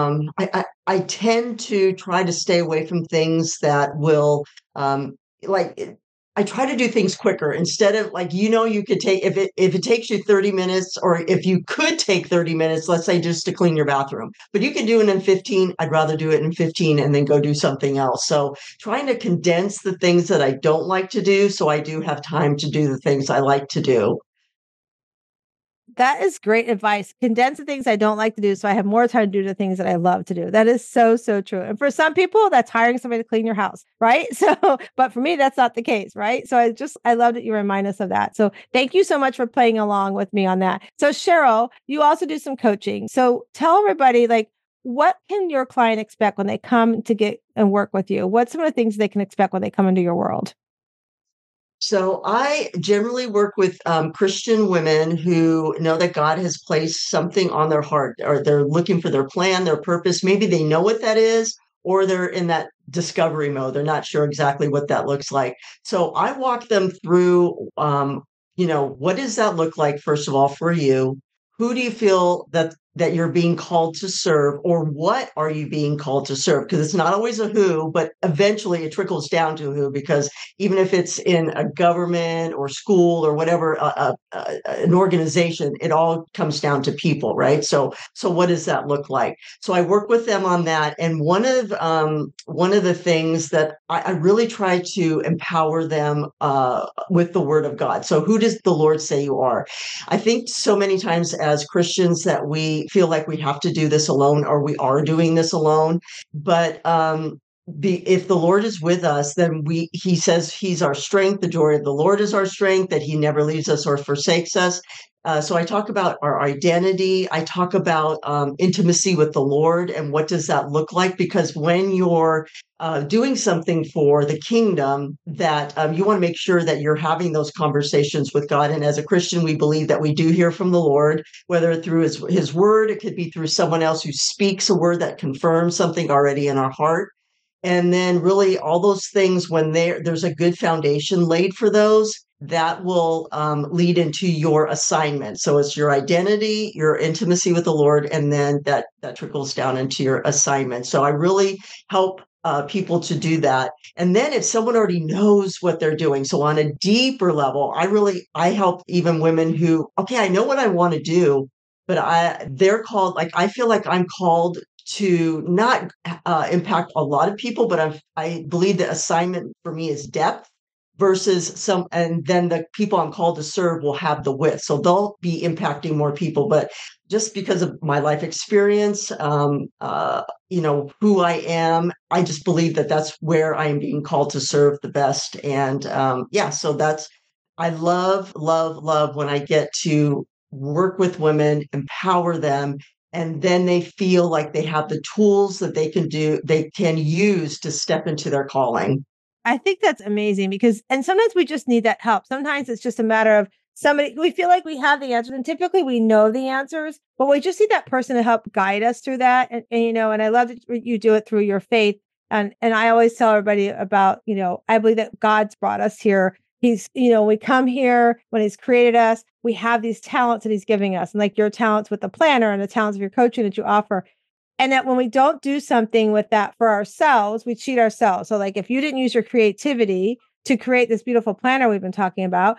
A: I tend to try to stay away from things that will like I try to do things quicker instead of like, you could take if it takes you 30 minutes, or if you could take 30 minutes, let's say just to clean your bathroom, but you can do it in 15. I'd rather do it in 15 and then go do something else. So trying to condense the things that I don't like to do, so I do have time to do the things I like to do.
B: That is great advice. Condense the things I don't like to do so I have more time to do the things that I love to do. That is so, so true. And for some people, that's hiring somebody to clean your house, right? So, but for me, that's not the case, right? So I love that you remind us of that. So thank you so much for playing along with me on that. So Cheryl, you also do some coaching. So tell everybody, like, what can your client expect when they come to get and work with you? What's some of the things they can expect when they come into your world?
A: So I generally work with Christian women who know that God has placed something on their heart, or they're looking for their plan, their purpose. Maybe they know what that is, or they're in that discovery mode. They're not sure exactly what that looks like. So I walk them through, what does that look like, first of all, for you? Who do you feel that you're being called to serve, or what are you being called to serve? Because it's not always a who, but eventually it trickles down to who, because even if it's in a government or school or whatever, an organization, it all comes down to people, right? So what does that look like? So I work with them on that, and one of the things that I really try to empower them with the Word of God. So who does the Lord say you are? I think so many times as Christians that we feel like we have to do this alone, or we are doing this alone, but if the Lord is with us, then he says he's our strength. The joy of the Lord is our strength, that he never leaves us or forsakes us. So I talk about our identity. I talk about intimacy with the Lord, and what does that look like? Because when you're doing something for the kingdom, that you want to make sure that you're having those conversations with God. And as a Christian, we believe that we do hear from the Lord, whether through his word, it could be through someone else who speaks a word that confirms something already in our heart. And then really all those things, when there's a good foundation laid for those, that will lead into your assignment. So it's your identity, your intimacy with the Lord, and then that trickles down into your assignment. So I really help people to do that. And then if someone already knows what they're doing, so on a deeper level, I help even women who, okay, I know what I want to do, but they're called, like, I feel like I'm called to not impact a lot of people, but I believe the assignment for me is depth. versus and then the people I'm called to serve will have the width. So they'll be impacting more people. But just because of my life experience, who I am, I just believe that that's where I am being called to serve the best. And so I love, love, love when I get to work with women, empower them, and then they feel like they have the tools that they can use to step into their calling.
B: I think that's amazing and sometimes we just need that help. Sometimes it's just a matter of we feel like we have the answers and typically we know the answers, but we just need that person to help guide us through that. And I love that you do it through your faith. And I always tell everybody about, I believe that God's brought us here. He's, we come here when he's created us, we have these talents that he's giving us, and like your talents with the planner and the talents of your coaching that you offer. And that when we don't do something with that for ourselves, we cheat ourselves. So like if you didn't use your creativity to create this beautiful planner we've been talking about,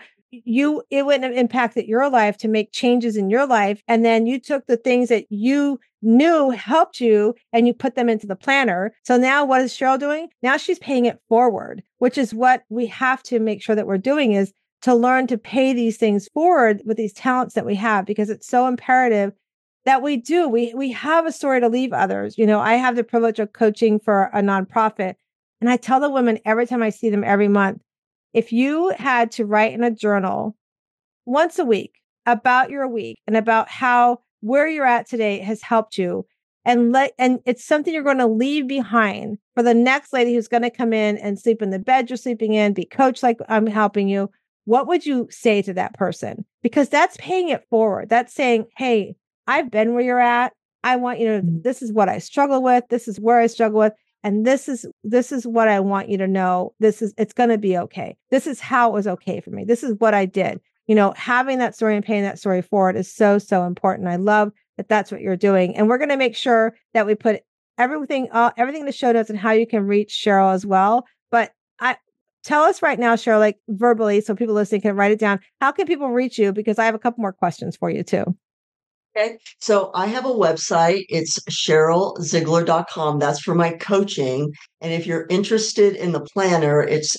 B: it wouldn't have impacted your life to make changes in your life. And then you took the things that you knew helped you and you put them into the planner. So now what is Cheryl doing? Now she's paying it forward, which is what we have to make sure that we're doing, is to learn to pay these things forward with these talents that we have, because it's so imperative that we do. We have a story to leave others. I have the privilege of coaching for a nonprofit. And I tell the women every time I see them every month, if you had to write in a journal once a week about your week and about where you're at today has helped you, and it's something you're going to leave behind for the next lady who's going to come in and sleep in the bed you're sleeping in, be coached like I'm helping you, what would you say to that person? Because that's paying it forward. That's saying, hey, I've been where you're at. I want you to know this is what I struggle with. This is where I struggle with. And this is what I want you to know. It's going to be okay. This is how it was okay for me. This is what I did. Having that story and paying that story forward is so, so important. I love that that's what you're doing. And we're going to make sure that we put everything in the show notes and how you can reach Cheryl as well. But tell us right now, Cheryl, like verbally, so people listening can write it down. How can people reach you? Because I have a couple more questions for you too.
A: Okay. So I have a website. It's CherylZiegler.com. That's for my coaching. And if you're interested in the planner, it's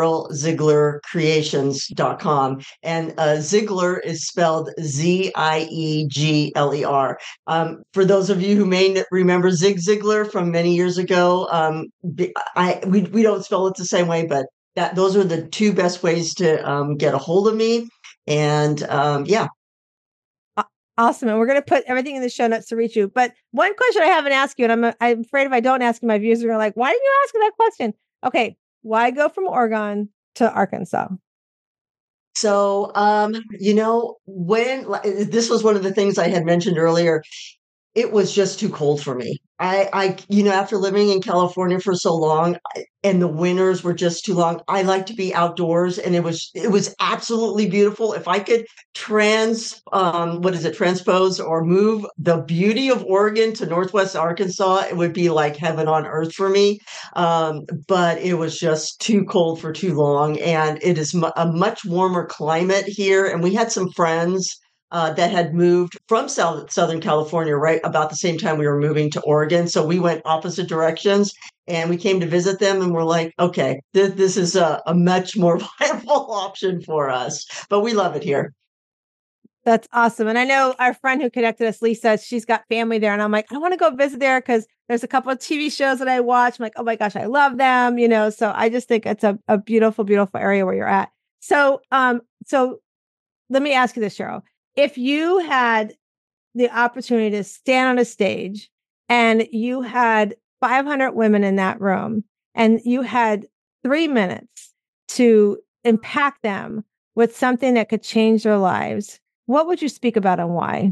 A: CherylZieglerCreations.com. And Ziegler is spelled Ziegler. For those of you who may remember Zig Ziglar from many years ago, we don't spell it the same way, but those are the two best ways to get a hold of me. And
B: Awesome. And we're going to put everything in the show notes to reach you. But one question I haven't asked you, and I'm afraid if I don't ask you, my viewers are going to like, why didn't you ask me that question? Okay. Why go from Oregon to Arkansas?
A: So, when this was one of the things I had mentioned earlier, it was just too cold for me. After living in California for so long, and the winters were just too long, I like to be outdoors, and it was absolutely beautiful. If I could transpose or move the beauty of Oregon to Northwest Arkansas, it would be like heaven on earth for me. But it was just too cold for too long, and it is a much warmer climate here. And we had some friends that had moved from Southern California right about the same time we were moving to Oregon. So we went opposite directions, and we came to visit them, and we're like, okay, this is a much more viable option for us, but we love it here.
B: That's awesome. And I know our friend who connected us, Lisa, she's got family there. And I'm like, I want to go visit there because there's a couple of TV shows that I watch. I'm like, oh my gosh, I love them. So I just think it's a beautiful, beautiful area where you're at. So let me ask you this, Cheryl. If you had the opportunity to stand on a stage and you had 500 women in that room and you had 3 minutes to impact them with something that could change their lives, what would you speak about and why?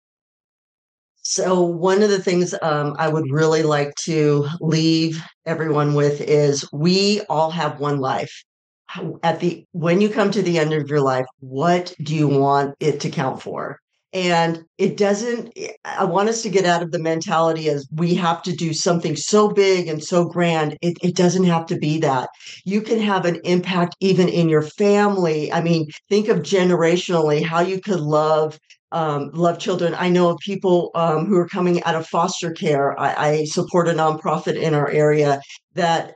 A: So one of the things I would really like to leave everyone with is we all have one life. When you come to the end of your life, what do you want it to count for? And I want us to get out of the mentality as we have to do something so big and so grand. It doesn't have to be that. You can have an impact even in your family. I mean, think of generationally how you could love love children. I know of people who are coming out of foster care. I support a nonprofit in our area that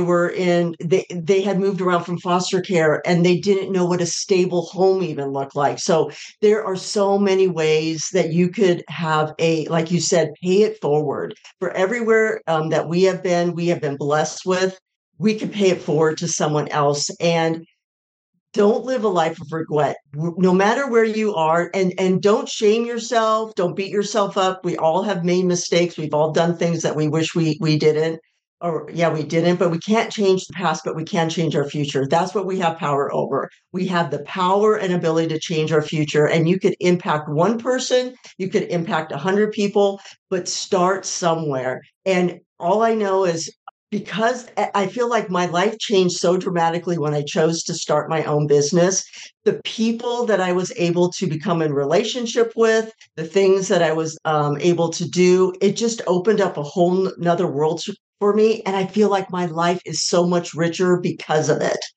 A: they had moved around from foster care and they didn't know what a stable home even looked like. So there are so many ways that you could have like you said, pay it forward for everywhere that we have been blessed with. We could pay it forward to someone else. And don't live a life of regret no matter where you are, and don't shame yourself, don't beat yourself up. We all have made mistakes, we've all done things that we wish we didn't, or yeah, we didn't, but we can't change the past, but we can change our future. That's what we have power over. We have the power and ability to change our future, and you could impact one person, you could impact 100 people, but start somewhere. And all I know is, because I feel like my life changed so dramatically when I chose to start my own business, the people that I was able to become in relationship with, the things that I was able to do, it just opened up a whole nother world for me. And I feel like my life is so much richer because of it.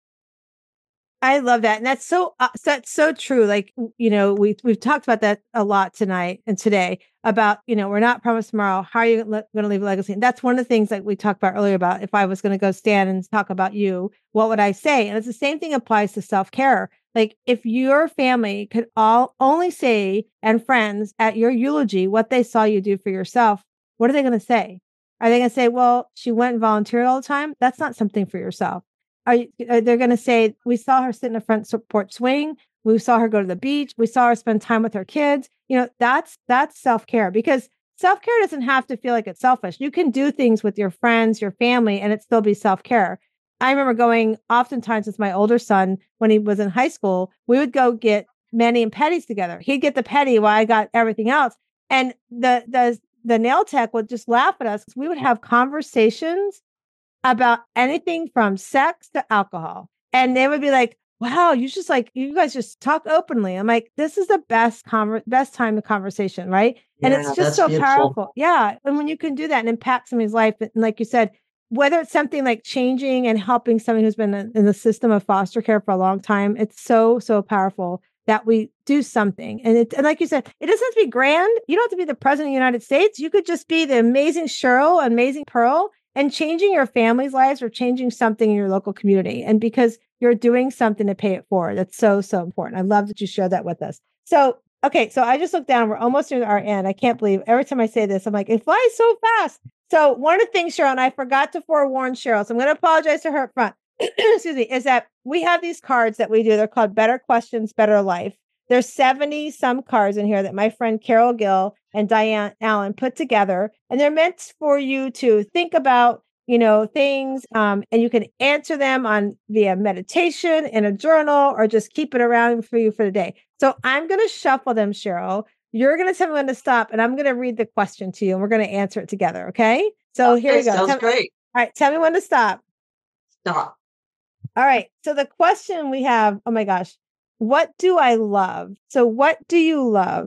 B: I love that. And that's so true. Like, we've talked about that a lot tonight and today about, we're not promised tomorrow. How are you going to leave a legacy? And that's one of the things that we talked about earlier about if I was going to go stand and talk about you, what would I say? And it's the same thing applies to self-care. Like if your family could all only say, and friends at your eulogy, what they saw you do for yourself, what are they going to say? Are they going to say, well, she went and volunteered all the time? That's not something for yourself. They're going to say, we saw her sit in the front porch swing. We saw her go to the beach. We saw her spend time with her kids. That's self-care, because self-care doesn't have to feel like it's selfish. You can do things with your friends, your family, and it still be self-care. I remember going oftentimes with my older son when he was in high school, we would go get mani and pedis together. He'd get the pedi while I got everything else. And the nail tech would just laugh at us. We would have conversations about anything from sex to alcohol. And they would be like, wow, you guys just talk openly. I'm like, this is the best time of conversation, right? And it's just so
A: beautiful.
B: Powerful. Yeah. And when you can do that and impact somebody's life, and like you said, whether it's something like changing and helping someone who's been in the system of foster care for a long time, it's so, so powerful that we do something. And like you said, it doesn't have to be grand. You don't have to be the president of the United States. You could just be the amazing Cheryl, amazing Pearl, and changing your family's lives or changing something in your local community. And because you're doing something to pay it forward. That's so, so important. I love that you shared that with us. So, okay. So I just looked down. We're almost near our end. I can't believe every time I say this, I'm like, it flies so fast. So one of the things, Cheryl, and I forgot to forewarn Cheryl, so I'm going to apologize to her up front, excuse me, is that we have these cards that we do. They're called Better Questions, Better Life. There's 70 some cards in here that my friend Carol Gill and Diane Allen put together, and they're meant for you to think about, things, and you can answer them via meditation in a journal, or just keep it around for you for the day. So I'm going to shuffle them, Cheryl. You're going to tell me when to stop, and I'm going to read the question to you, and we're going to answer it together. Okay. So here we go.
A: Sounds great.
B: All right. Tell me when to stop.
A: Stop.
B: All right. So the question we have, oh my gosh, what do I love? So what do you love?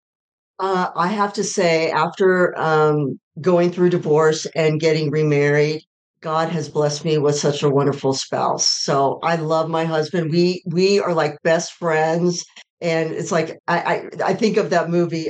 A: I have to say, after going through divorce and getting remarried, God has blessed me with such a wonderful spouse. So I love my husband. We are like best friends, and it's like I think of that movie,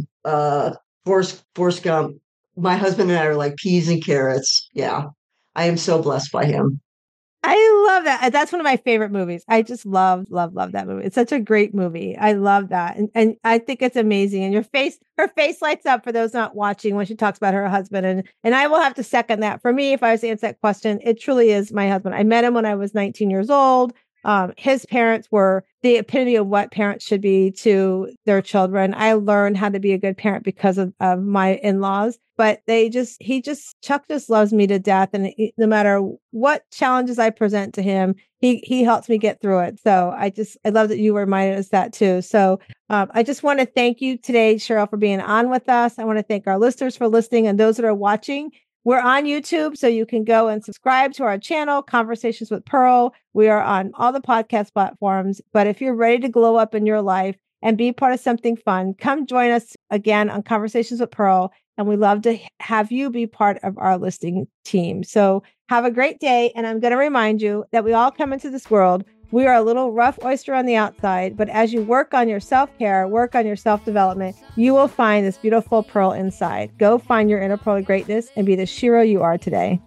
A: Forrest Gump. My husband and I are like peas and carrots. Yeah, I am so blessed by him.
B: I love that. That's one of my favorite movies. I just love that movie. It's such a great movie. I love that. And I think it's amazing. And her face lights up for those not watching when she talks about her husband. And I will have to second that. For me, if I was to answer that question, it truly is my husband. I met him when I was 19 years old. His parents were the epitome of what parents should be to their children. I learned how to be a good parent because of my in-laws, but Chuck just loves me to death. And no matter what challenges I present to him, he helps me get through it. So I love that you reminded us that too. So I just want to thank you today, Cheryl, for being on with us. I want to thank our listeners for listening, and those that are watching. We're on YouTube, so you can go and subscribe to our channel, Conversations with Pearl. We are on all the podcast platforms. But if you're ready to glow up in your life and be part of something fun, come join us again on Conversations with Pearl. And we love to have you be part of our listing team. So have a great day. And I'm going to remind you that we all come into this world We are a little rough oyster on the outside, but as you work on your self-care, work on your self-development, you will find this beautiful pearl inside. Go find your inner pearl of greatness and be the Shiro you are today.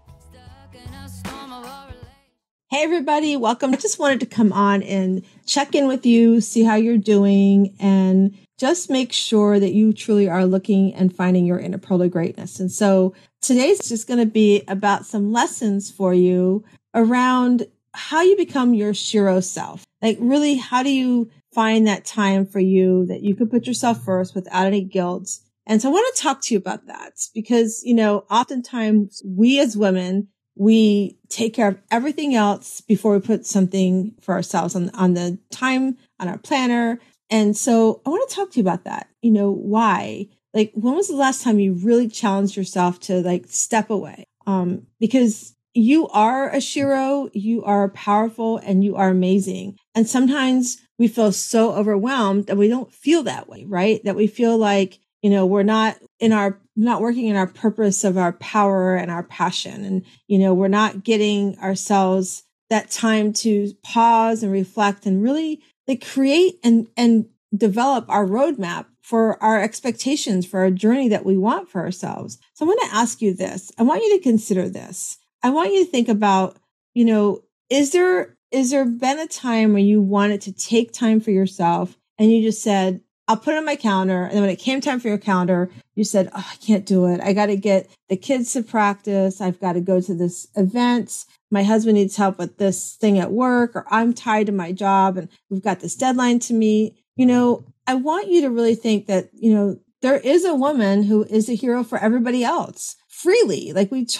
B: Hey, everybody. Welcome. I just wanted to come on and check in with you, see how you're doing, and just make sure that you truly are looking and finding your inner pearl of greatness. And so today's just going to be about some lessons for you around how you become your Shiro self. Like, really, how do you find that time for you that you can put yourself first without any guilt? And so I want to talk to you about that because, oftentimes we as women, we take care of everything else before we put something for ourselves on the time, on our planner. And so I want to talk to you about that. Why? Like, when was the last time you really challenged yourself to step away? Because you are a Shiro, you are powerful, and you are amazing. And sometimes we feel so overwhelmed that we don't feel that way, right? That we feel like, we're not working in our purpose of our power and our passion. And, we're not getting ourselves that time to pause and reflect and really create and develop our roadmap for our expectations, for our journey that we want for ourselves. So I want to ask you this. I want you to consider this. I want you to think about, is there been a time when you wanted to take time for yourself and you just said, I'll put it on my calendar. And then when it came time for your calendar, you said, oh, I can't do it. I got to get the kids to practice. I've got to go to this event. My husband needs help with this thing at work, or I'm tied to my job and we've got this deadline to meet. I want you to really think that, there is a woman who is a hero for everybody else freely. Like, we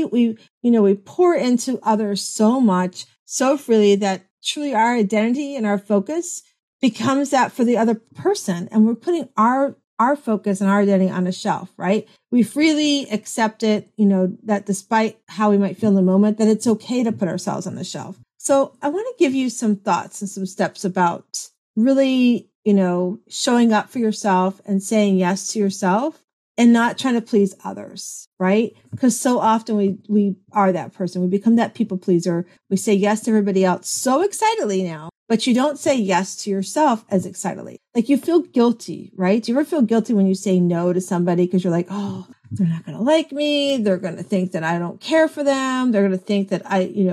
B: pour into others so much, so freely that truly our identity and our focus becomes that for the other person. And we're putting our focus and our identity on a shelf, right? We freely accept it, that despite how we might feel in the moment, that it's okay to put ourselves on the shelf. So I want to give you some thoughts and some steps about really, showing up for yourself and saying yes to yourself and not trying to please others, right? Because so often we are that person. We become that people pleaser. We say yes to everybody else so excitedly now, but you don't say yes to yourself as excitedly. Like, you feel guilty, right? Do you ever feel guilty when you say no to somebody because you're like, oh, they're not going to like me. They're going to think that I don't care for them. They're going to think that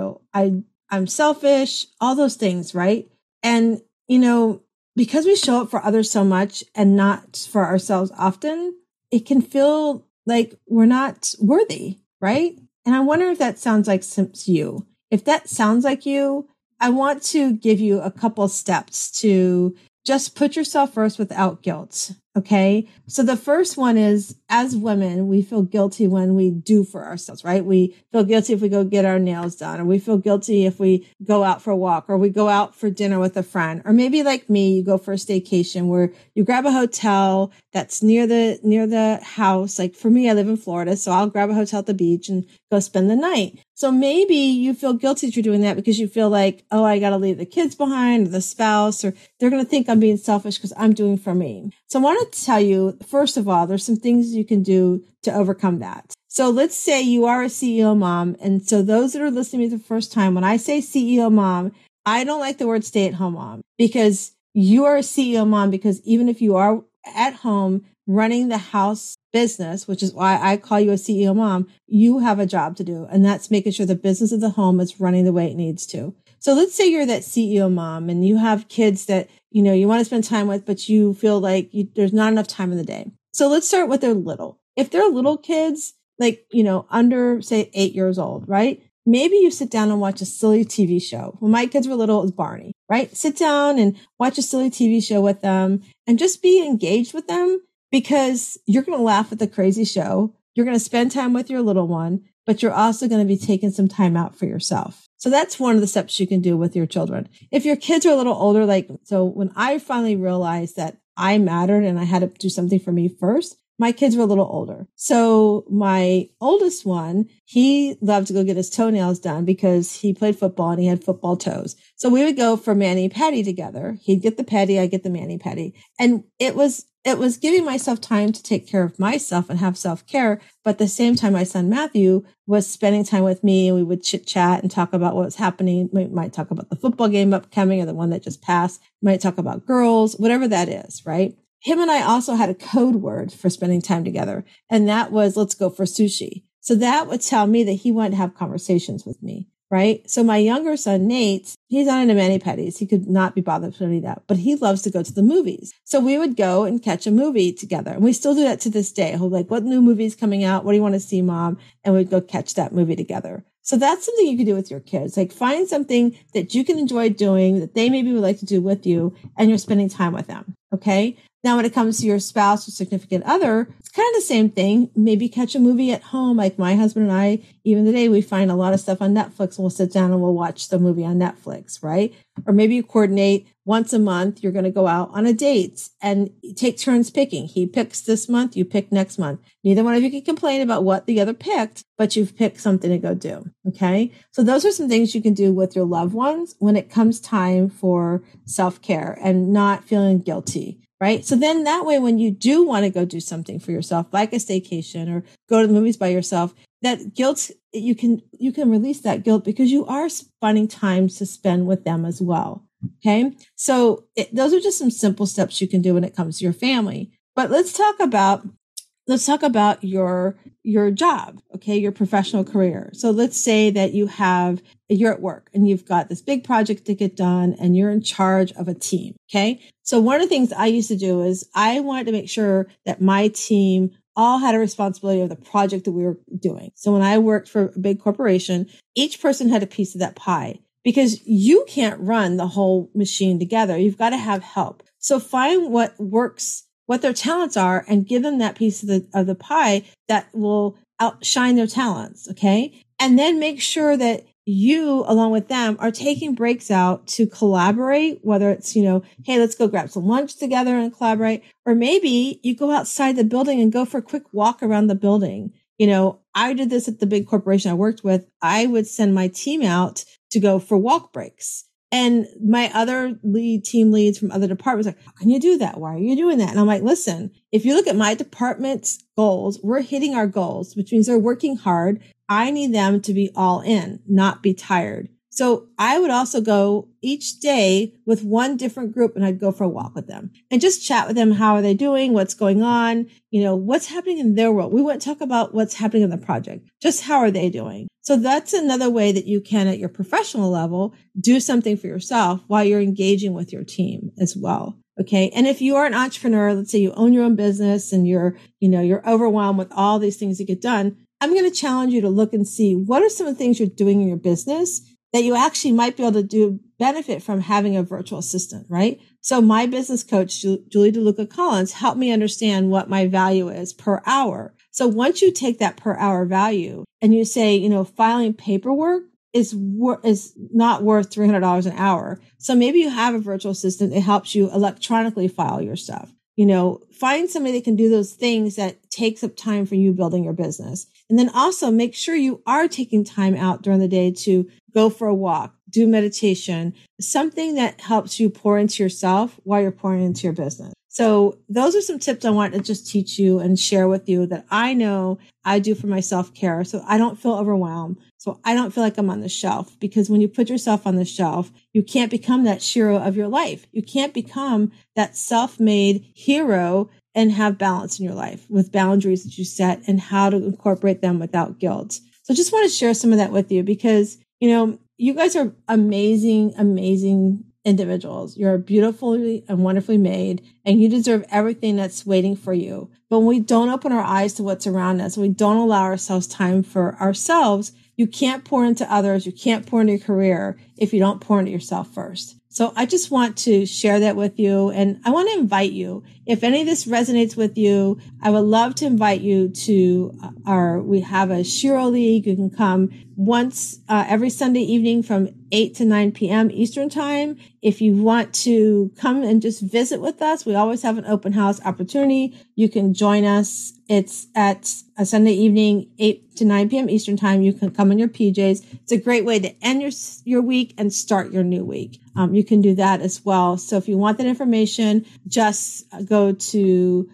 B: I'm selfish, all those things, right? And, because we show up for others so much and not for ourselves often, it can feel like we're not worthy, right? And I wonder if that sounds like you. If that sounds like you, I want to give you a couple steps to just put yourself first without guilt. Okay. So the first one is, as women, we feel guilty when we do for ourselves, right? We feel guilty if we go get our nails done, or we feel guilty if we go out for a walk, or we go out for dinner with a friend, or maybe like me, you go for a staycation where you grab a hotel that's near the house. Like, for me, I live in Florida, so I'll grab a hotel at the beach and go spend the night. So maybe you feel guilty that you're doing that because you feel like, oh, I got to leave the kids behind, or the spouse, or they're going to think I'm being selfish because I'm doing for me. So I want to tell you, first of all, there's some things you can do to overcome that. So let's say you are a CEO mom. And so those that are listening to me the first time, when I say CEO mom, I don't like the word stay-at-home mom, because you are a CEO mom, because even if you are at home running the house business, which is why I call you a CEO mom, you have a job to do. And that's making sure the business of the home is running the way it needs to. So let's say you're that CEO mom and you have kids that, you want to spend time with, but you feel like there's not enough time in the day. So let's start with they're little. If they're little kids, under, say, 8 years old, right? Maybe you sit down and watch a silly TV show. When my kids were little, it was Barney, right? Sit down and watch a silly TV show with them and just be engaged with them, because you're going to laugh at the crazy show. You're going to spend time with your little one, but you're also going to be taking some time out for yourself. So that's one of the steps you can do with your children. If your kids are a little older, so when I finally realized that I mattered and I had to do something for me first, my kids were a little older. So my oldest one, he loved to go get his toenails done because he played football and he had football toes. So we would go for mani-pedi together. He'd get the pedi, I'd get the mani-pedi. And it was it was giving myself time to take care of myself and have self-care. But at the same time, my son Matthew was spending time with me, and we would chit chat and talk about what was happening. We might talk about the football game upcoming or the one that just passed. We might talk about girls, whatever that is, right? Him and I also had a code word for spending time together, and that was, let's go for sushi. So that would tell me that he wanted to have conversations with me, right? So my younger son, Nate, he's not into mani-pedis. He could not be bothered with any of that, but he loves to go to the movies. So we would go and catch a movie together. And we still do that to this day. He'll be like, what new movie's coming out? What do you want to see, Mom? And we'd go catch that movie together. So that's something you can do with your kids. Like find something that you can enjoy doing that they maybe would like to do with you, and you're spending time with them. Okay. Now, when it comes to your spouse or significant other, it's kind of the same thing. Maybe catch a movie at home. Like my husband and I, even today, we find a lot of stuff on Netflix, and we'll sit down and we'll watch the movie on Netflix, right? Or maybe you coordinate once a month, you're going to go out on a date and take turns picking. He picks this month, you pick next month. Neither one of you can complain about what the other picked, but you've picked something to go do. Okay. So those are some things you can do with your loved ones when it comes time for self-care and not feeling guilty. Right. So then that way, when you do want to go do something for yourself, like a staycation or go to the movies by yourself, that guilt, you can release that guilt because you are finding time to spend with them as well. Okay. So those are just some simple steps you can do when it comes to your family. But let's talk about your job. Okay. Your professional career. So let's say that you're at work and you've got this big project to get done and you're in charge of a team. Okay. So one of the things I used to do is I wanted to make sure that my team all had a responsibility of the project that we were doing. So when I worked for a big corporation, each person had a piece of that pie because you can't run the whole machine together. You've got to have help. So find what works, what their talents are, and give them that piece of the pie that will outshine their talents. Okay. And then make sure that you, along with them, are taking breaks out to collaborate, whether it's, hey, let's go grab some lunch together and collaborate. Or maybe you go outside the building and go for a quick walk around the building. I did this at the big corporation I worked with. I would send my team out to go for walk breaks. And my other team leads from other departments like, how can you do that? Why are you doing that? And I'm like, listen, if you look at my department's goals, we're hitting our goals, which means they're working hard. I need them to be all in, not be tired. So I would also go each day with one different group, and I'd go for a walk with them and just chat with them. How are they doing? What's going on? What's happening in their world? We wouldn't talk about what's happening in the project. Just how are they doing? So that's another way that you can, at your professional level, do something for yourself while you're engaging with your team as well. Okay. And if you are an entrepreneur, let's say you own your own business and you're overwhelmed with all these things to get done, I'm going to challenge you to look and see what are some of the things you're doing in your business that you actually might be able to benefit from having a virtual assistant, right? So my business coach, Julie DeLuca Collins, helped me understand what my value is per hour. So once you take that per hour value and you say, filing paperwork is not worth $300 an hour. So maybe you have a virtual assistant that helps you electronically file your stuff. Find somebody that can do those things that takes up time for you building your business. And then also make sure you are taking time out during the day to go for a walk, do meditation, something that helps you pour into yourself while you're pouring into your business. So those are some tips I want to just teach you and share with you that I know I do for my self-care. So I don't feel overwhelmed. So I don't feel like I'm on the shelf, because when you put yourself on the shelf, you can't become that hero of your life. You can't become that self-made hero and have balance in your life with boundaries that you set and how to incorporate them without guilt. So just want to share some of that with you because, you guys are amazing, amazing individuals. You're beautifully and wonderfully made, and you deserve everything that's waiting for you. But when we don't open our eyes to what's around us, we don't allow ourselves time for ourselves, you can't pour into others. You can't pour into your career if you don't pour into yourself first. So I just want to share that with you. And I want to invite you, if any of this resonates with you, I would love to invite you to we have a Shiro League. You can come once every Sunday evening from 8 to 9 p.m. Eastern time. If you want to come and just visit with us, we always have an open house opportunity. You can join us. It's at a Sunday evening, 8 to 9 p.m. Eastern time. You can come in your PJs. It's a great way to end your week and start your new week. You can do that as well. So if you want that information, just go to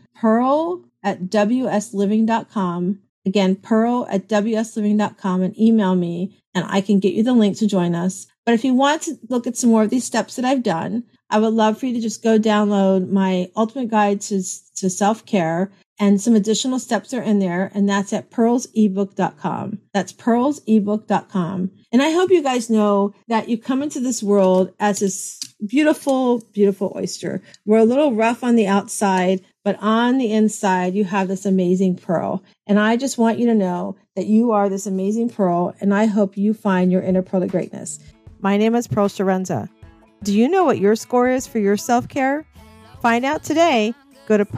B: pearl@wsliving.com. Again, pearl@wsliving.com and email me and I can get you the link to join us. But if you want to look at some more of these steps that I've done, I would love for you to just go download my ultimate guide to self-care, and some additional steps are in there. And that's at pearlsebook.com. That's pearlsebook.com. And I hope you guys know that you come into this world as this beautiful, beautiful oyster. We're a little rough on the outside, but on the inside, you have this amazing pearl. And I just want you to know that you are this amazing pearl. And I hope you find your inner pearl of greatness. My name is Pearl Sharenza. Do you know what your score is for your self-care? Find out today. Go to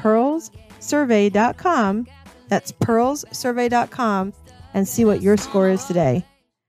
B: pearlssurvey.com. That's pearlssurvey.com and see what your score is today.